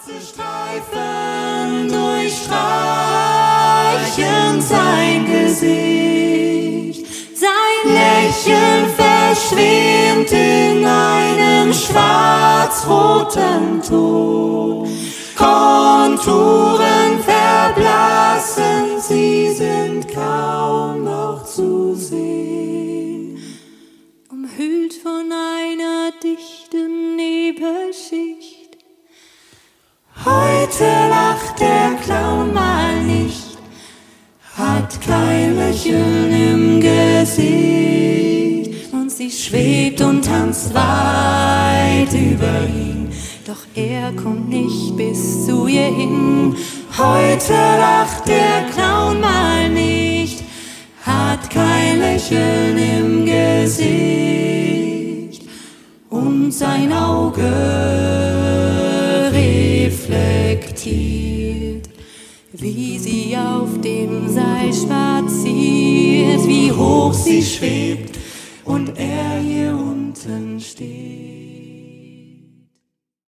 Streifen durchstreichen sein Gesicht. Sein Lächeln verschwimmt in einem schwarz-roten Ton. Konturen verblassen, sie sind kaum noch zu sehen. Umhüllt von einer dichten Nebelschicht. Heute lacht der Clown mal nicht, hat kein Lächeln im Gesicht. Und sie schwebt und tanzt weit über ihn, doch er kommt nicht bis zu ihr hin. Heute lacht der Clown mal nicht, hat kein Lächeln im Gesicht. Und sein Auge reflektiert, wie sie auf dem Seil spaziert, wie hoch sie schwebt und er ihr